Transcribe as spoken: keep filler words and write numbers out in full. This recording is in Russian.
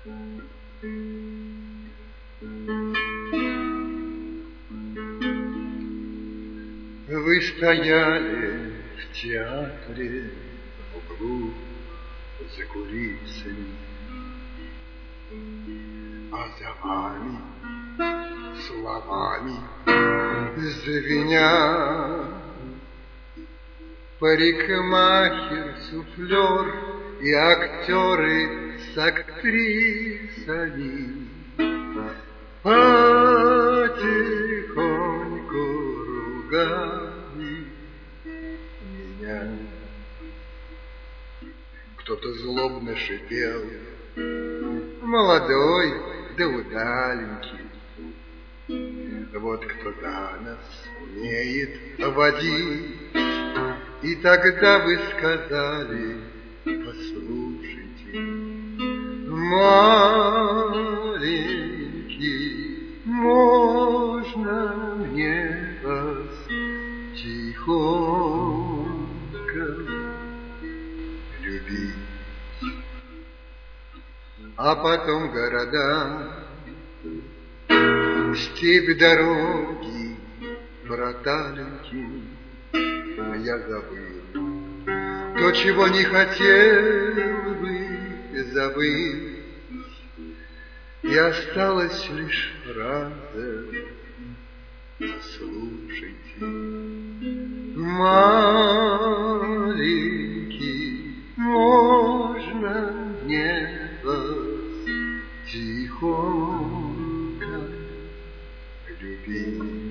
Вы стояли в театре в углу за кулисами, а за вами словами звеня парикмахер, суфлер и актеры с актрисами потихоньку ругали меня. Кто-то злобно шипел, молодой да удаленький, вот кто за нас умеет водить. И тогда вы сказали: послушайте, маленький, можно мне вас тихонько любить? А потом города, степь, дороги, проталинки. Я забыл то, чего не хотел бы забыть, и осталась лишь фраза: послушайте, маленький, можно мне вас тихонько любить?